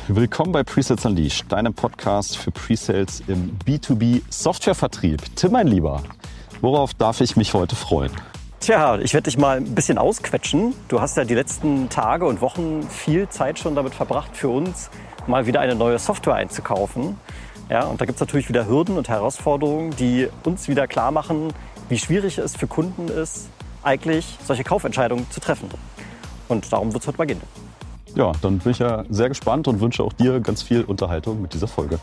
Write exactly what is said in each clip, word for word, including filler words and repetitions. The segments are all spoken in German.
Willkommen bei Presales Unleashed, deinem Podcast für Presales im B zwei B Softwarevertrieb. Tim, mein Lieber, worauf darf ich mich heute freuen? Tja, ich werde dich mal ein bisschen ausquetschen. Du hast ja die letzten Tage und Wochen viel Zeit schon damit verbracht, für uns mal wieder eine neue Software einzukaufen. Ja, und da gibt es natürlich wieder Hürden und Herausforderungen, die uns wieder klar machen, wie schwierig es für Kunden ist, eigentlich solche Kaufentscheidungen zu treffen. Und darum wird es heute mal gehen. Ja, dann bin ich ja sehr gespannt und wünsche auch dir ganz viel Unterhaltung mit dieser Folge.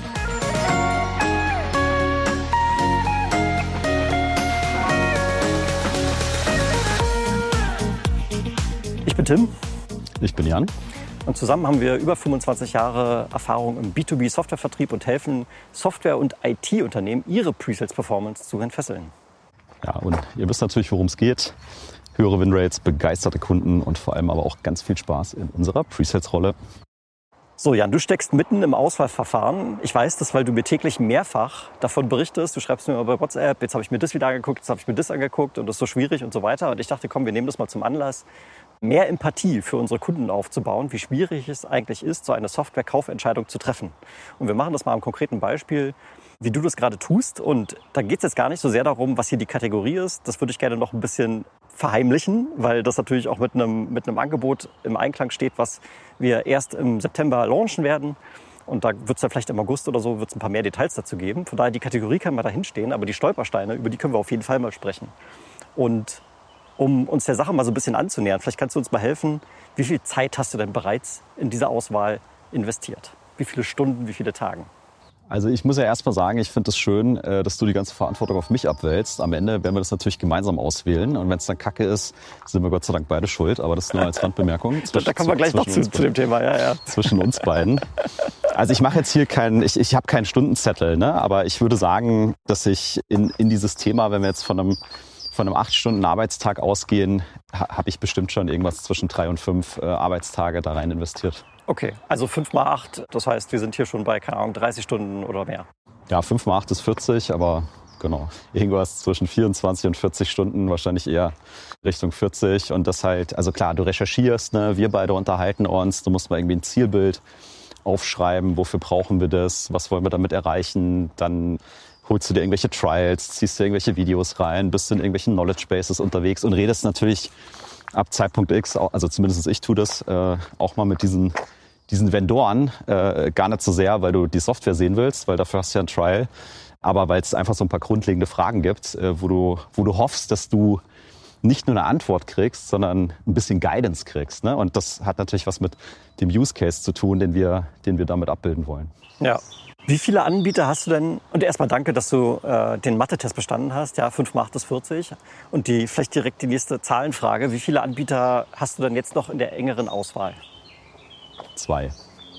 Ich bin Tim. Ich bin Jan. Und zusammen haben wir über fünfundzwanzig Jahre Erfahrung im B zwei B Softwarevertrieb und helfen Software- und I T-Unternehmen, ihre Pre-Sales-Performance zu entfesseln. Ja, und ihr wisst natürlich, worum es geht. Höhere Winrates, begeisterte Kunden und vor allem aber auch ganz viel Spaß in unserer Pre-Sales-Rolle. So, Jan, du steckst mitten im Auswahlverfahren. Ich weiß das, weil du mir täglich mehrfach davon berichtest. Du schreibst mir bei WhatsApp, jetzt habe ich mir das wieder angeguckt, jetzt habe ich mir das angeguckt und das ist so schwierig und so weiter. Und ich dachte, komm, wir nehmen das mal zum Anlass, mehr Empathie für unsere Kunden aufzubauen, wie schwierig es eigentlich ist, so eine Software-Kaufentscheidung zu treffen. Und wir machen das mal am konkreten Beispiel, wie du das gerade tust. Und da geht es jetzt gar nicht so sehr darum, was hier die Kategorie ist. Das würde ich gerne noch ein bisschen verheimlichen, weil das natürlich auch mit einem, mit einem Angebot im Einklang steht, was wir erst im September launchen werden. Und da wird es dann vielleicht im August oder so wird's ein paar mehr Details dazu geben. Von daher, die Kategorie kann mal dahin stehen, aber die Stolpersteine, über die können wir auf jeden Fall mal sprechen. Und um uns der Sache mal so ein bisschen anzunähern, vielleicht kannst du uns mal helfen, wie viel Zeit hast du denn bereits in diese Auswahl investiert? Wie viele Stunden, wie viele Tage? Also ich muss ja erst mal sagen, ich finde es das schön, dass du die ganze Verantwortung auf mich abwälzt. Am Ende werden wir das natürlich gemeinsam auswählen. Und wenn es dann Kacke ist, sind wir Gott sei Dank beide schuld. Aber das nur als Randbemerkung. Zwischen, da kommen wir gleich noch zu, zu dem Thema. Ja, ja. Zwischen uns beiden. Also ich mache jetzt hier keinen, ich, ich habe keinen Stundenzettel, ne? Aber ich würde sagen, dass ich in, in dieses Thema, wenn wir jetzt von einem, von einem acht Stunden Arbeitstag ausgehen, ha, habe ich bestimmt schon irgendwas zwischen drei und fünf äh, Arbeitstage da rein investiert. Okay, also fünf mal acht, das heißt, wir sind hier schon bei, keine Ahnung, dreißig Stunden oder mehr. Ja, fünf mal acht ist vierzig, aber genau, irgendwas zwischen vierundzwanzig und vierzig Stunden, wahrscheinlich eher Richtung vierzig. Und das halt, also klar, du recherchierst, ne? Wir beide unterhalten uns, du musst mal irgendwie ein Zielbild aufschreiben, wofür brauchen wir das, was wollen wir damit erreichen, dann holst du dir irgendwelche Trials, ziehst dir irgendwelche Videos rein, bist in irgendwelchen Knowledge Bases unterwegs und redest natürlich ab Zeitpunkt X, also zumindest ich tue das, äh, auch mal mit diesen diesen Vendoren, äh, gar nicht so sehr, weil du die Software sehen willst, weil dafür hast du ja ein Trial, aber weil es einfach so ein paar grundlegende Fragen gibt, äh, wo du, wo du hoffst, dass du nicht nur eine Antwort kriegst, sondern ein bisschen Guidance kriegst, ne? Und das hat natürlich was mit dem Use Case zu tun, den wir, den wir damit abbilden wollen. Ja. Wie viele Anbieter hast du denn? Und erstmal danke, dass du äh, den Mathe-Test bestanden hast. Ja, fünf mal acht ist vierzig. Und die, vielleicht direkt die nächste Zahlenfrage. Wie viele Anbieter hast du denn jetzt noch in der engeren Auswahl? Zwei.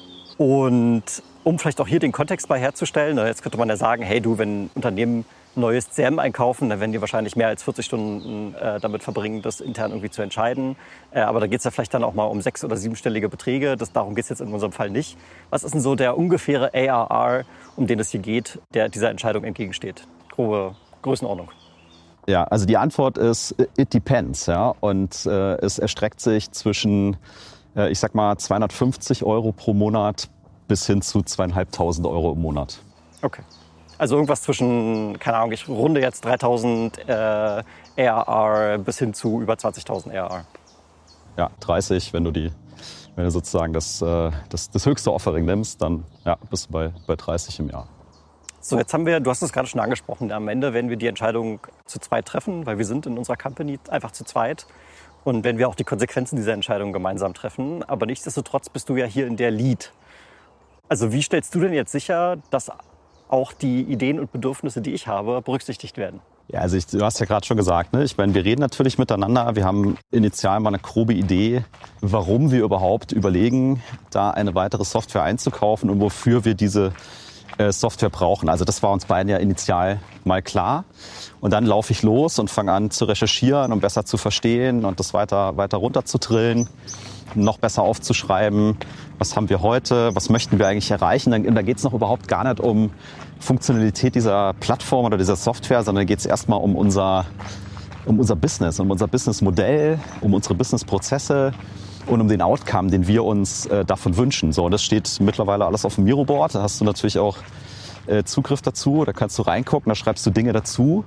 Und um vielleicht auch hier den Kontext bei herzustellen, jetzt könnte man ja sagen, hey du, wenn ein Unternehmen ein neues C M einkaufen, dann werden die wahrscheinlich mehr als vierzig Stunden äh, damit verbringen, das intern irgendwie zu entscheiden. Äh, aber da geht es ja vielleicht dann auch mal um sechs- oder siebenstellige Beträge. Das, darum geht es jetzt in unserem Fall nicht. Was ist denn so der ungefähre A R R, um den es hier geht, der dieser Entscheidung entgegensteht? Grobe Größenordnung. Ja, also die Antwort ist, it depends. Ja? Und äh, es erstreckt sich zwischen, äh, ich sag mal, zweihundertfünfzig Euro pro Monat bis hin zu zweieinhalbtausend Euro im Monat. Okay. Also irgendwas zwischen, keine Ahnung, ich runde jetzt dreitausend äh, A R R bis hin zu über zwanzigtausend A R R. Ja, dreißig, wenn du die, wenn du sozusagen das, äh, das, das höchste Offering nimmst, dann ja, bist du bei, bei dreißig im Jahr. So, jetzt haben wir, du hast es gerade schon angesprochen, am Ende werden wir die Entscheidung zu zweit treffen, weil wir sind in unserer Company einfach zu zweit. Und wenn wir auch die Konsequenzen dieser Entscheidung gemeinsam treffen. Aber nichtsdestotrotz bist du ja hier in der Lead. Also wie stellst du denn jetzt sicher, dass auch die Ideen und Bedürfnisse, die ich habe, berücksichtigt werden? Ja, also ich, du hast ja gerade schon gesagt, ne? Ich meine, wir reden natürlich miteinander. Wir haben initial mal eine grobe Idee, warum wir überhaupt überlegen, da eine weitere Software einzukaufen und wofür wir diese äh, Software brauchen. Also das war uns beiden ja initial mal klar. Und dann laufe ich los und fange an zu recherchieren, um besser zu verstehen und das weiter, weiter runterzudrillen, noch besser aufzuschreiben. Was haben wir heute? Was möchten wir eigentlich erreichen? Dann, da geht es noch überhaupt gar nicht um Funktionalität dieser Plattform oder dieser Software, sondern geht es erstmal um unser, um unser Business, um unser Businessmodell, um unsere Businessprozesse, und um den Outcome, den wir uns äh, davon wünschen. So, und das steht mittlerweile alles auf dem Miro-Board. Da hast du natürlich auch äh, Zugriff dazu. Da kannst du reingucken, da schreibst du Dinge dazu.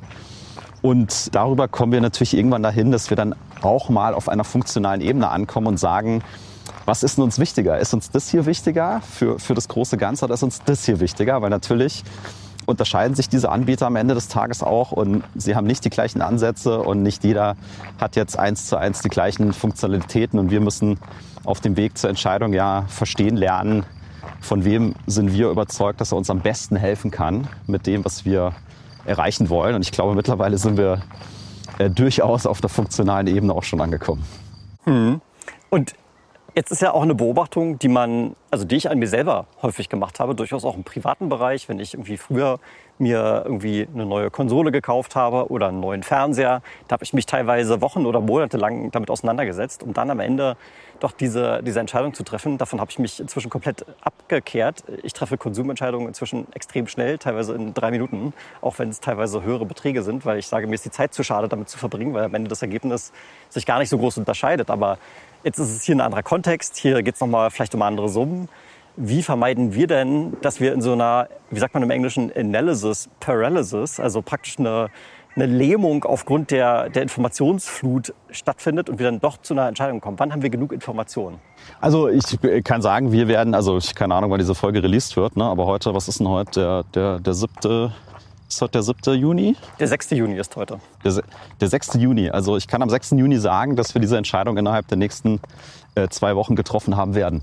Und darüber kommen wir natürlich irgendwann dahin, dass wir dann auch mal auf einer funktionalen Ebene ankommen und sagen, was ist denn uns wichtiger? Ist uns das hier wichtiger für, für das große Ganze oder ist uns das hier wichtiger? Weil natürlich unterscheiden sich diese Anbieter am Ende des Tages auch und sie haben nicht die gleichen Ansätze und nicht jeder hat jetzt eins zu eins die gleichen Funktionalitäten und wir müssen auf dem Weg zur Entscheidung ja verstehen lernen, von wem sind wir überzeugt, dass er uns am besten helfen kann mit dem, was wir erreichen wollen. Und ich glaube, mittlerweile sind wir äh, durchaus auf der funktionalen Ebene auch schon angekommen. Hm. Und jetzt ist ja auch eine Beobachtung, die man, also die ich an mir selber häufig gemacht habe, durchaus auch im privaten Bereich, wenn ich irgendwie früher mir irgendwie eine neue Konsole gekauft habe oder einen neuen Fernseher, da habe ich mich teilweise Wochen oder Monate lang damit auseinandergesetzt, um dann am Ende doch diese, diese Entscheidung zu treffen. Davon habe ich mich inzwischen komplett abgekehrt. Ich treffe Konsumentscheidungen inzwischen extrem schnell, teilweise in drei Minuten, auch wenn es teilweise höhere Beträge sind, weil ich sage, mir ist die Zeit zu schade, damit zu verbringen, weil am Ende das Ergebnis sich gar nicht so groß unterscheidet. Aber jetzt ist es hier ein anderer Kontext, hier geht es nochmal vielleicht um andere Summen. Wie vermeiden wir denn, dass wir in so einer, wie sagt man im Englischen, Analysis Paralysis, also praktisch eine, eine Lähmung aufgrund der, der Informationsflut stattfindet und wir dann doch zu einer Entscheidung kommen? Wann haben wir genug Informationen? Also ich kann sagen, wir werden, also ich keine Ahnung, wann diese Folge released wird, ne? Aber heute, was ist denn heute, der, der, der siebte, ist heute der siebte Juni? Der sechste Juni ist heute. Der, der sechste Juni, also ich kann am sechsten Juni sagen, dass wir diese Entscheidung innerhalb der nächsten äh, zwei Wochen getroffen haben werden.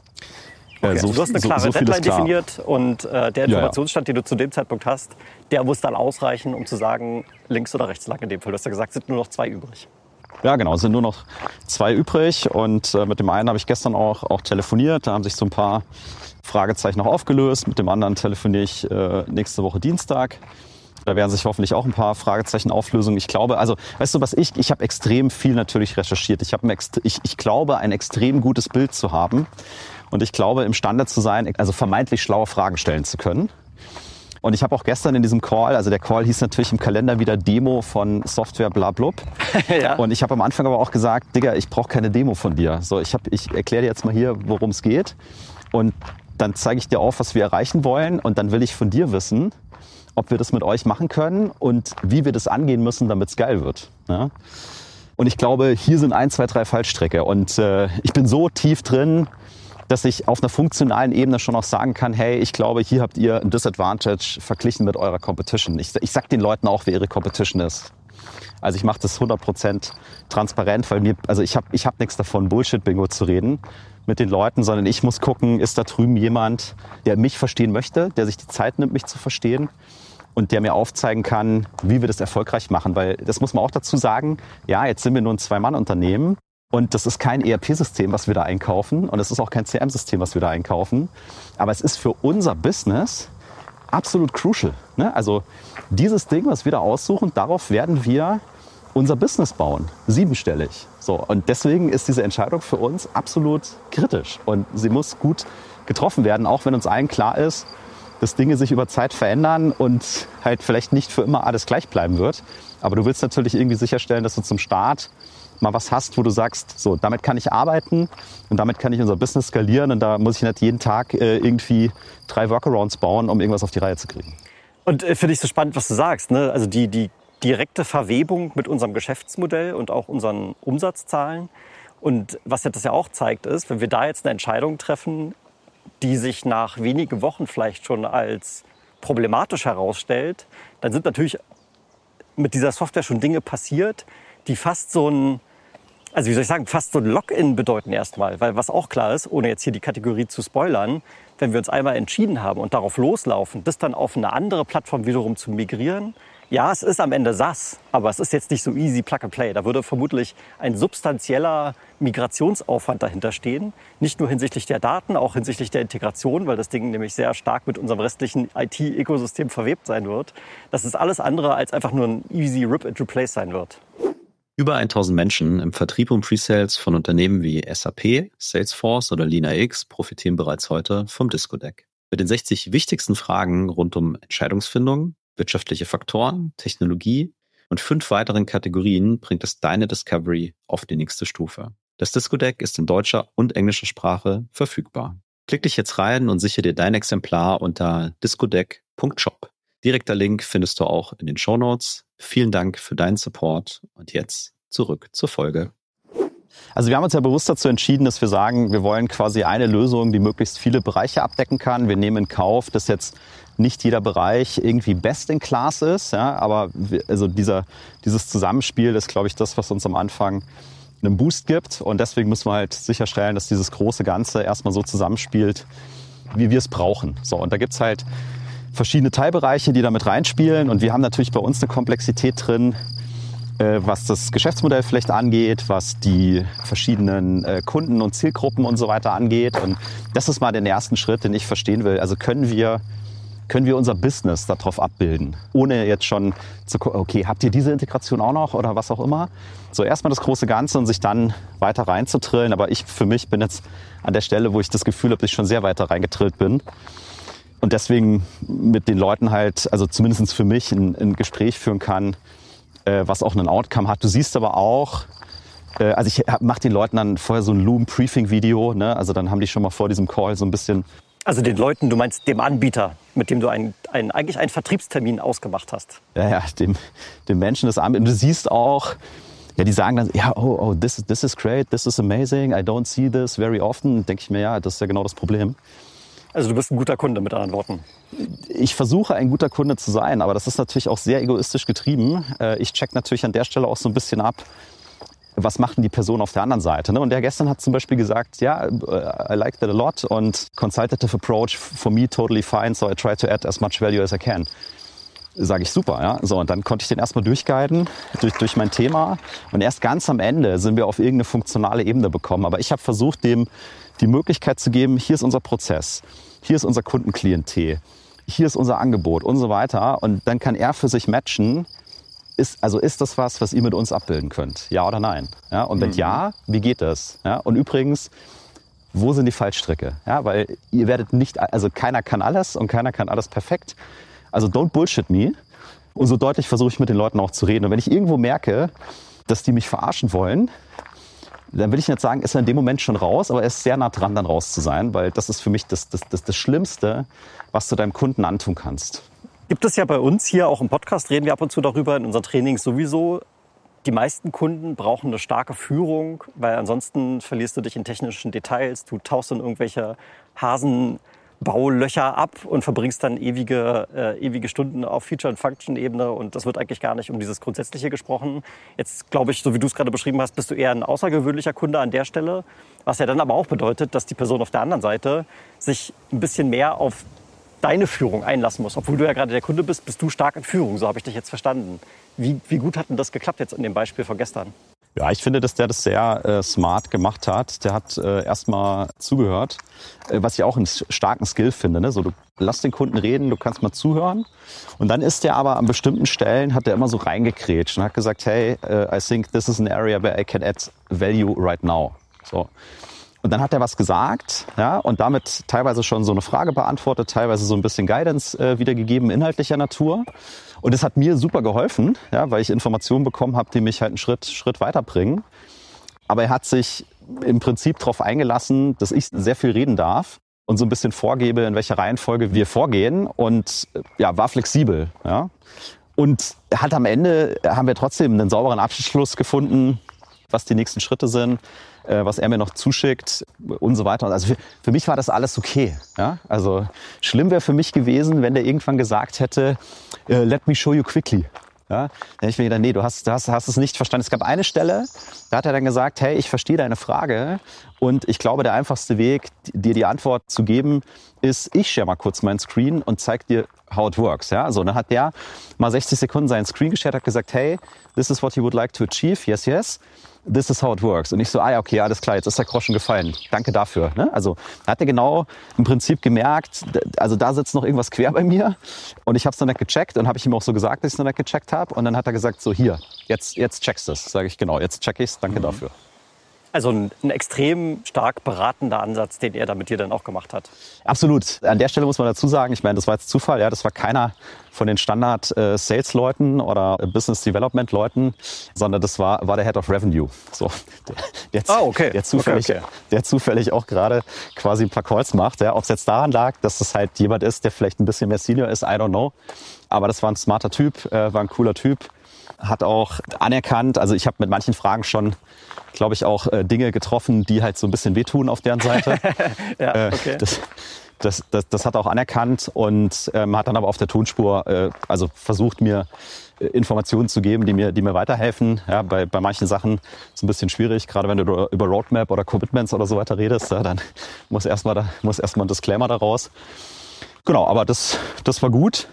Okay, so, also du hast eine klare so, so Deadline definiert und äh, der Informationsstand, ja, ja. den du zu dem Zeitpunkt hast, der muss dann ausreichen, um zu sagen, links oder rechts lang in dem Fall. Du hast ja gesagt, es sind nur noch zwei übrig. Ja, genau, es sind nur noch zwei übrig und äh, mit dem einen habe ich gestern auch, auch telefoniert. Da haben sich so ein paar Fragezeichen noch aufgelöst. Mit dem anderen telefoniere ich äh, nächste Woche Dienstag. Da werden sich hoffentlich auch ein paar Fragezeichen auflösen. Ich glaube, also, weißt du was, ich, ich habe extrem viel natürlich recherchiert. Ich, habe ich, ich glaube, ein extrem gutes Bild zu haben. Und ich glaube, imstande zu sein, also vermeintlich schlaue Fragen stellen zu können. Und ich habe auch gestern in diesem Call, also der Call hieß natürlich im Kalender wieder Demo von Software blablub. Ja. Und ich habe am Anfang aber auch gesagt, Digga, ich brauche keine Demo von dir. So, ich, hab, ich erkläre dir jetzt mal hier, worum es geht. Und dann zeige ich dir auf, was wir erreichen wollen. Und dann will ich von dir wissen, ob wir das mit euch machen können und wie wir das angehen müssen, damit es geil wird. Ja? Und ich glaube, hier sind ein, zwei, drei Fallstricke. Und äh, ich bin so tief drin, dass ich auf einer funktionalen Ebene schon auch sagen kann, hey, ich glaube, hier habt ihr ein Disadvantage verglichen mit eurer Competition. Ich, ich sag den Leuten auch, wer ihre Competition ist. Also ich mache das hundert Prozent transparent, weil mir, also ich habe ich hab nichts davon, Bullshit-Bingo zu reden mit den Leuten, sondern ich muss gucken, ist da drüben jemand, der mich verstehen möchte, der sich die Zeit nimmt, mich zu verstehen und der mir aufzeigen kann, wie wir das erfolgreich machen. Weil das muss man auch dazu sagen, ja, jetzt sind wir nur ein Zwei-Mann-Unternehmen. Und das ist kein E R P-System, was wir da einkaufen. Und es ist auch kein C R M-System, was wir da einkaufen. Aber es ist für unser Business absolut crucial. Ne? Also dieses Ding, was wir da aussuchen, darauf werden wir unser Business bauen. Siebenstellig. So. Und deswegen ist diese Entscheidung für uns absolut kritisch. Und sie muss gut getroffen werden, auch wenn uns allen klar ist, dass Dinge sich über Zeit verändern und halt vielleicht nicht für immer alles gleich bleiben wird. Aber du willst natürlich irgendwie sicherstellen, dass du zum Start mal was hast, wo du sagst, so, damit kann ich arbeiten und damit kann ich unser Business skalieren und da muss ich nicht jeden Tag äh, irgendwie drei Workarounds bauen, um irgendwas auf die Reihe zu kriegen. Und äh, finde ich so spannend, was du sagst, ne? Also die, die direkte Verwebung mit unserem Geschäftsmodell und auch unseren Umsatzzahlen. Und was das ja auch zeigt, ist, wenn wir da jetzt eine Entscheidung treffen, die sich nach wenigen Wochen vielleicht schon als problematisch herausstellt, dann sind natürlich mit dieser Software schon Dinge passiert, die fast so ein, also wie soll ich sagen, fast so ein Login bedeuten erstmal. Weil was auch klar ist, ohne jetzt hier die Kategorie zu spoilern, wenn wir uns einmal entschieden haben und darauf loslaufen, das dann auf eine andere Plattform wiederum zu migrieren, ja, es ist am Ende SaaS, aber es ist jetzt nicht so easy Plug and Play. Da würde vermutlich ein substanzieller Migrationsaufwand dahinter stehen. Nicht nur hinsichtlich der Daten, auch hinsichtlich der Integration, weil das Ding nämlich sehr stark mit unserem restlichen I T-Ökosystem verwebt sein wird. Dass es alles andere als einfach nur ein easy Rip and Replace sein wird. Über tausend Menschen im Vertrieb und Presales von Unternehmen wie S A P, Salesforce oder LeanIX profitieren bereits heute vom Discodeck. Mit den sechzig wichtigsten Fragen rund um Entscheidungsfindung, wirtschaftliche Faktoren, Technologie und fünf weiteren Kategorien bringt es deine Discovery auf die nächste Stufe. Das Discodeck ist in deutscher und englischer Sprache verfügbar. Klick dich jetzt rein und sichere dir dein Exemplar unter discodeck punkt shop. Direkter Link findest du auch in den Shownotes. Vielen Dank für deinen Support und jetzt zurück zur Folge. Also wir haben uns ja bewusst dazu entschieden, dass wir sagen, wir wollen quasi eine Lösung, die möglichst viele Bereiche abdecken kann. Wir nehmen in Kauf, dass jetzt nicht jeder Bereich irgendwie best in class ist, ja, aber wir, also dieser, dieses Zusammenspiel ist, glaube ich, das, was uns am Anfang einen Boost gibt. Und deswegen müssen wir halt sicherstellen, dass dieses große Ganze erstmal so zusammenspielt, wie wir es brauchen. So, und da gibt's halt verschiedene Teilbereiche, die da mit reinspielen. Und wir haben natürlich bei uns eine Komplexität drin, äh, was das Geschäftsmodell vielleicht angeht, was die verschiedenen äh, Kunden und Zielgruppen und so weiter angeht. Und das ist mal den ersten Schritt, den ich verstehen will. Also können wir können wir unser Business darauf abbilden, ohne jetzt schon zu gucken, okay, habt ihr diese Integration auch noch oder was auch immer. So erstmal das große Ganze und sich dann weiter reinzutrillen. Aber ich für mich bin jetzt an der Stelle, wo ich das Gefühl habe, dass ich schon sehr weiter reingetrillt bin. Und deswegen mit den Leuten halt, also zumindest für mich, ein, ein Gespräch führen kann, äh, was auch einen Outcome hat. Du siehst aber auch, äh, also ich mache den Leuten dann vorher so ein Loom-Briefing-Video, ne? Also dann haben die schon mal vor diesem Call so ein bisschen... Also den Leuten, du meinst dem Anbieter, mit dem du einen, einen, eigentlich einen Vertriebstermin ausgemacht hast. Ja, ja, dem, dem Menschen des Anbieters. Du siehst auch, ja, die sagen dann, ja, oh, oh, this, this is great, this is amazing, I don't see this very often. Denke ich mir, ja, das ist ja genau das Problem. Also du bist ein guter Kunde, mit anderen Worten. Ich versuche, ein guter Kunde zu sein, aber das ist natürlich auch sehr egoistisch getrieben. Ich check natürlich an der Stelle auch so ein bisschen ab, was macht denn die Person auf der anderen Seite? Ne? Und der gestern hat zum Beispiel gesagt, ja, I like that a lot und consultative approach for me totally fine, so I try to add as much value as I can. Sage ich super, ja. So, und dann konnte ich den erstmal durchguiden durch, durch mein Thema. Und erst ganz am Ende sind wir auf irgendeine funktionale Ebene bekommen. Aber ich habe versucht, dem die Möglichkeit zu geben, hier ist unser Prozess, hier ist unser Kundenklientel, hier ist unser Angebot und so weiter. Und dann kann er für sich matchen, Ist, also ist das was, was ihr mit uns abbilden könnt? Ja oder nein? Ja, und wenn mhm. ja, wie geht das? Ja, und übrigens, wo sind die Fallstricke? Ja, weil ihr werdet nicht, also keiner kann alles und keiner kann alles perfekt. Also don't bullshit me. Und so deutlich versuche ich mit den Leuten auch zu reden. Und wenn ich irgendwo merke, dass die mich verarschen wollen, dann will ich nicht sagen, ist er in dem Moment schon raus, aber er ist sehr nah dran, dann raus zu sein, weil das ist für mich das, das, das, das Schlimmste, was du deinem Kunden antun kannst. Gibt es ja bei uns hier auch im Podcast, reden wir ab und zu darüber, in unseren Trainings sowieso. Die meisten Kunden brauchen eine starke Führung, weil ansonsten verlierst du dich in technischen Details. Du tauchst in irgendwelche Hasenbaulöcher ab und verbringst dann ewige, äh, ewige Stunden auf Feature- und Function-Ebene. Und das wird eigentlich gar nicht um dieses Grundsätzliche gesprochen. Jetzt glaube ich, so wie du es gerade beschrieben hast, bist du eher ein außergewöhnlicher Kunde an der Stelle. Was ja dann aber auch bedeutet, dass die Person auf der anderen Seite sich ein bisschen mehr auf deine Führung einlassen muss. Obwohl du ja gerade der Kunde bist, bist du stark in Führung. So habe ich dich jetzt verstanden. Wie, wie gut hat denn das geklappt jetzt in dem Beispiel von gestern? Ja, ich finde, dass der das sehr äh, smart gemacht hat. Der hat äh, erstmal zugehört, äh, was ich auch einen starken Skill finde. Ne? So, du lass den Kunden reden, du kannst mal zuhören. Und dann ist der aber an bestimmten Stellen, hat der immer so reingekrätscht und hat gesagt, hey, uh, I think this is an area where I can add value right now. So. Und dann hat er was gesagt, ja, und damit teilweise schon so eine Frage beantwortet, teilweise so ein bisschen Guidance äh, wiedergegeben, inhaltlicher Natur. Und das hat mir super geholfen, ja, weil ich Informationen bekommen habe, die mich halt einen Schritt, Schritt weiterbringen. Aber er hat sich im Prinzip darauf eingelassen, dass ich sehr viel reden darf und so ein bisschen vorgebe, in welcher Reihenfolge wir vorgehen und ja, war flexibel. Ja. Und hat am Ende, haben wir trotzdem einen sauberen Abschluss gefunden, was die nächsten Schritte sind, was er mir noch zuschickt und so weiter. Also für, für mich war das alles okay. Ja? Also schlimm wäre für mich gewesen, wenn der irgendwann gesagt hätte, let me show you quickly. Ja? Dann hätte ich mir gedacht, nee, du hast, du hast, hast es nicht verstanden. Es gab eine Stelle, da hat er dann gesagt, hey, ich verstehe deine Frage und ich glaube, der einfachste Weg, dir die Antwort zu geben, ist, ich share mal kurz meinen Screen und zeig dir, how it works. Ja? Also, dann hat der mal sechzig Sekunden seinen Screen geshared, hat gesagt, hey, this is what you would like to achieve, yes, yes. This is how it works. Und ich so, ah ja, okay, alles klar, jetzt ist der Groschen gefallen. Danke dafür. Ne? Also da hat er genau im Prinzip gemerkt, also da sitzt noch irgendwas quer bei mir. Und ich habe es noch nicht gecheckt und habe ich ihm auch so gesagt, dass ich es noch nicht gecheckt habe. Und dann hat er gesagt, so hier, jetzt, jetzt checkst du es. Sage ich, genau, jetzt check ich es, danke mhm. dafür. Also ein, ein extrem stark beratender Ansatz, den er da mit dir dann auch gemacht hat. Absolut. An der Stelle muss man dazu sagen, ich meine, das war jetzt Zufall, ja, das war keiner von den Standard-Sales-Leuten oder Business-Development-Leuten, sondern das war, war der Head of Revenue. So, der, der, ah, okay. der, zufällig, okay, okay. der zufällig auch gerade quasi ein paar Calls macht. Ja. Ob es jetzt daran lag, dass das halt jemand ist, der vielleicht ein bisschen mehr Senior ist, I don't know. Aber das war ein smarter Typ, äh, war ein cooler Typ. Hat auch anerkannt, also ich habe mit manchen Fragen schon, glaube ich, auch äh, Dinge getroffen, die halt so ein bisschen wehtun auf deren Seite. ja, okay. Äh, das, das, das, das hat er auch anerkannt und ähm, hat dann aber auf der Tonspur äh, also versucht, mir äh, Informationen zu geben, die mir, die mir weiterhelfen. Ja, bei, bei manchen Sachen ist es ein bisschen schwierig, gerade wenn du über Roadmap oder Commitments oder so weiter redest, ja, dann muss erstmal da, muss erstmal ein Disclaimer daraus. Genau, aber das, das war gut.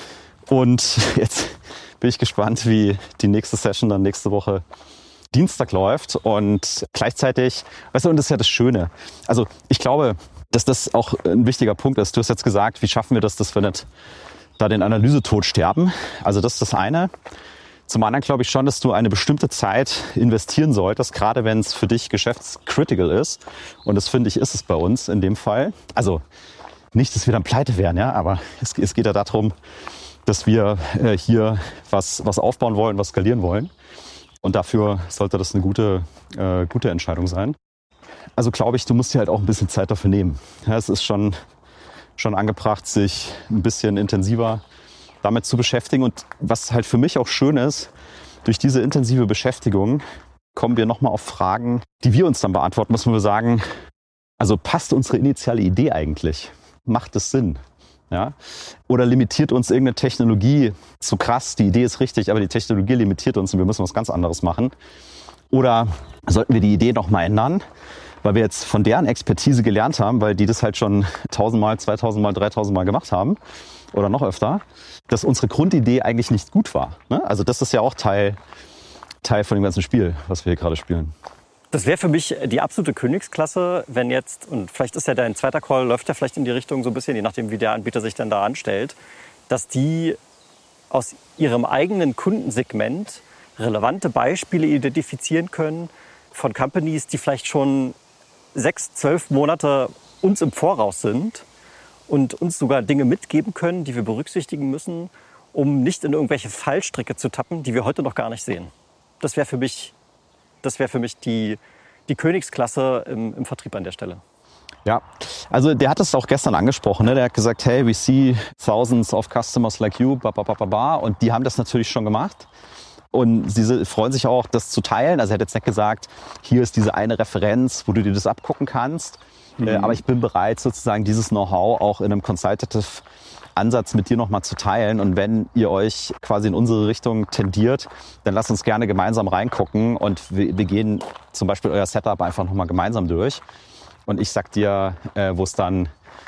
Und jetzt bin ich gespannt, wie die nächste Session dann nächste Woche Dienstag läuft. Und gleichzeitig, weißt du, und das ist ja das Schöne. Also ich glaube, dass das auch ein wichtiger Punkt ist. Du hast jetzt gesagt, wie schaffen wir das, dass wir nicht da den Analysetod sterben. Also das ist das eine. Zum anderen glaube ich schon, dass du eine bestimmte Zeit investieren solltest, gerade wenn es für dich geschäftscritical ist. Und das finde ich, ist es bei uns in dem Fall. Also nicht, dass wir dann pleite werden, ja, aber es, es geht ja darum, dass wir äh, hier was, was aufbauen wollen, was skalieren wollen. Und dafür sollte das eine gute, äh, gute Entscheidung sein. Also glaube ich, du musst dir halt auch ein bisschen Zeit dafür nehmen. Ja, es ist schon, schon angebracht, sich ein bisschen intensiver damit zu beschäftigen. Und was halt für mich auch schön ist, durch diese intensive Beschäftigung kommen wir nochmal auf Fragen, die wir uns dann beantworten müssen, wo wir sagen, also passt unsere initiale Idee eigentlich? Macht es Sinn? Ja? Oder limitiert uns irgendeine Technologie zu krass? Die Idee ist richtig, aber die Technologie limitiert uns und wir müssen was ganz anderes machen. Oder sollten wir die Idee nochmal ändern, weil wir jetzt von deren Expertise gelernt haben, weil die das halt schon tausendmal, zweitausendmal, dreitausendmal gemacht haben oder noch öfter, dass unsere Grundidee eigentlich nicht gut war. Ne? Also das ist ja auch Teil, Teil von dem ganzen Spiel, was wir hier gerade spielen. Das wäre für mich die absolute Königsklasse, wenn jetzt, und vielleicht ist ja dein zweiter Call, läuft ja vielleicht in die Richtung so ein bisschen, je nachdem, wie der Anbieter sich dann da anstellt, dass die aus ihrem eigenen Kundensegment relevante Beispiele identifizieren können von Companies, die vielleicht schon sechs, zwölf Monate uns im Voraus sind und uns sogar Dinge mitgeben können, die wir berücksichtigen müssen, um nicht in irgendwelche Fallstricke zu tappen, die wir heute noch gar nicht sehen. Das wäre für mich, das wäre für mich die, die Königsklasse im, im Vertrieb an der Stelle. Ja, also der hat es auch gestern angesprochen. Ne? Der hat gesagt, hey, we see thousands of customers like you, ba, ba, ba, ba, ba. Und die haben das natürlich schon gemacht. Und sie freuen sich auch, das zu teilen. Also er hat jetzt nicht gesagt, hier ist diese eine Referenz, wo du dir das abgucken kannst. Mhm. Äh, aber ich bin bereit, sozusagen dieses Know-how auch in einem Consultative Ansatz mit dir nochmal zu teilen. Und wenn ihr euch quasi in unsere Richtung tendiert, dann lasst uns gerne gemeinsam reingucken. Und wir, wir gehen zum Beispiel euer Setup einfach nochmal gemeinsam durch. Und ich sag dir, äh, wo es dann,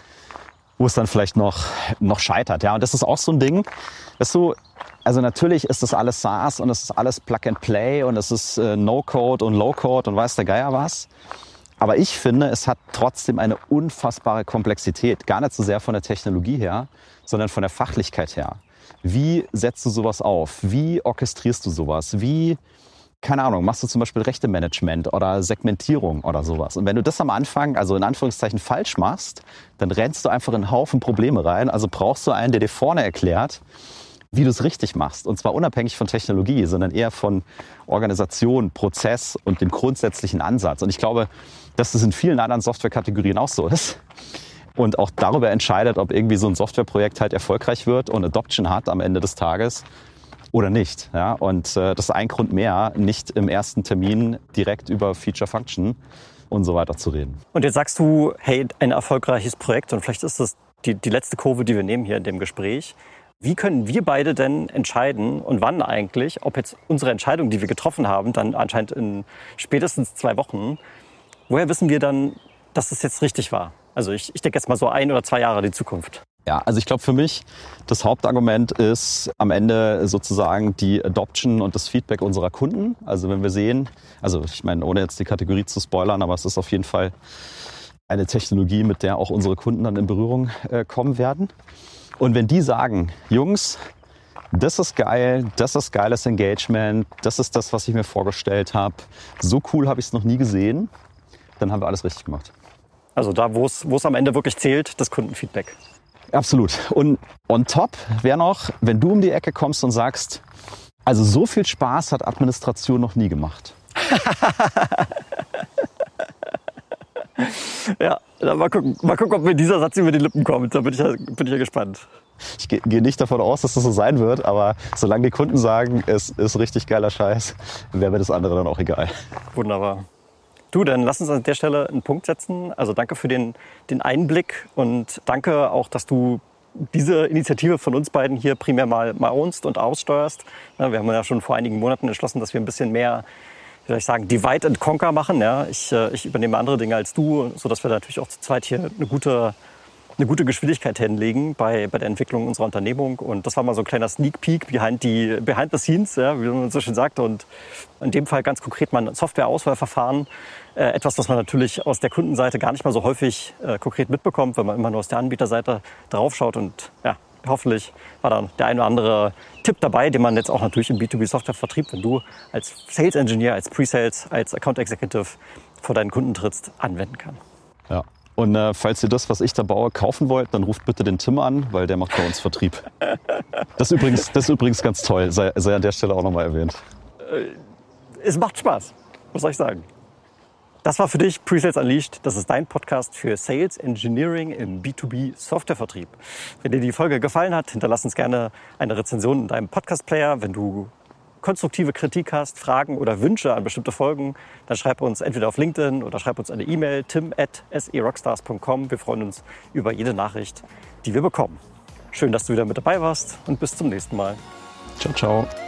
wo es dann vielleicht noch, noch scheitert. Ja, und das ist auch so ein Ding, weißt du, also natürlich ist das alles SaaS und es ist alles Plug and Play und es ist äh, No-Code und Low-Code und weiß der Geier was. Aber ich finde, es hat trotzdem eine unfassbare Komplexität. Gar nicht so sehr von der Technologie her, sondern von der Fachlichkeit her. Wie setzt du sowas auf? Wie orchestrierst du sowas? Wie, keine Ahnung, machst du zum Beispiel Rechtemanagement oder Segmentierung oder sowas? Und wenn du das am Anfang, also in Anführungszeichen, falsch machst, dann rennst du einfach in einen Haufen Probleme rein. Also brauchst du einen, der dir vorne erklärt, wie du es richtig machst. Und zwar unabhängig von Technologie, sondern eher von Organisation, Prozess und dem grundsätzlichen Ansatz. Und ich glaube, dass das in vielen anderen Softwarekategorien auch so ist. Und auch darüber entscheidet, ob irgendwie so ein Softwareprojekt halt erfolgreich wird und Adoption hat am Ende des Tages oder nicht. Ja? Und äh, das ist ein Grund mehr, nicht im ersten Termin direkt über Feature Function und so weiter zu reden. Und jetzt sagst du, hey, ein erfolgreiches Projekt, und vielleicht ist das die, die letzte Kurve, die wir nehmen hier in dem Gespräch. Wie können wir beide denn entscheiden und wann eigentlich, ob jetzt unsere Entscheidung, die wir getroffen haben, dann anscheinend in spätestens zwei Wochen, woher wissen wir dann, dass es jetzt richtig war? Also ich, ich denke jetzt mal so ein oder zwei Jahre in die Zukunft. Ja, also ich glaube für mich, das Hauptargument ist am Ende sozusagen die Adoption und das Feedback unserer Kunden. Also wenn wir sehen, also ich meine, ohne jetzt die Kategorie zu spoilern, aber es ist auf jeden Fall eine Technologie, mit der auch unsere Kunden dann in Berührung äh, kommen werden. Und wenn die sagen, Jungs, das ist geil, das ist geiles Engagement, das ist das, was ich mir vorgestellt habe. So cool habe ich es noch nie gesehen. Dann haben wir alles richtig gemacht. Also da, wo es wo es am Ende wirklich zählt, das Kundenfeedback. Absolut. Und on top wäre noch, wenn du um die Ecke kommst und sagst, also so viel Spaß hat Administration noch nie gemacht. Ja, dann mal gucken, mal gucken, ob mir dieser Satz über die Lippen kommt. Da bin ich ja, bin ich ja gespannt. Ich gehe geh nicht davon aus, dass das so sein wird, aber solange die Kunden sagen, es ist richtig geiler Scheiß, wäre mir das andere dann auch egal. Wunderbar. Du, dann lass uns an der Stelle einen Punkt setzen. Also danke für den, den Einblick und danke auch, dass du diese Initiative von uns beiden hier primär mal, mal ownst und aussteuerst. Ja, wir haben ja schon vor einigen Monaten entschlossen, dass wir ein bisschen mehr, wie soll ich sagen, Divide and Conquer machen. Ja, ich, ich übernehme andere Dinge als du, sodass wir natürlich auch zu zweit hier eine gute, eine gute Geschwindigkeit hinlegen bei, bei der Entwicklung unserer Unternehmung. Und das war mal so ein kleiner Sneak Peek behind, die, behind the scenes, ja, wie man so schön sagt. Und in dem Fall ganz konkret mal ein Software-Auswahlverfahren. Äh, etwas, was man natürlich aus der Kundenseite gar nicht mal so häufig äh, konkret mitbekommt, wenn man immer nur aus der Anbieterseite drauf schaut. Und ja, hoffentlich war da der ein oder andere Tipp dabei, den man jetzt auch natürlich im B zwei B-Software-Vertrieb, wenn du als Sales Engineer, als Pre-Sales, als Account Executive vor deinen Kunden trittst, anwenden kann. Ja. Und äh, falls ihr das, was ich da baue, kaufen wollt, dann ruft bitte den Tim an, weil der macht bei uns Vertrieb. Das ist übrigens, das ist übrigens ganz toll, sei, sei an der Stelle auch nochmal erwähnt. Äh, es macht Spaß, was soll ich sagen. Das war für dich Pre-Sales Unleashed. Das ist dein Podcast für Sales Engineering im B zwei B-Softwarevertrieb. Wenn dir die Folge gefallen hat, hinterlass uns gerne eine Rezension in deinem Podcast-Player. Wenn du konstruktive Kritik hast, Fragen oder Wünsche an bestimmte Folgen, dann schreib uns entweder auf LinkedIn oder schreib uns eine E-Mail, tim at serockstars punkt com. Wir freuen uns über jede Nachricht, die wir bekommen. Schön, dass du wieder mit dabei warst und bis zum nächsten Mal. Ciao, ciao.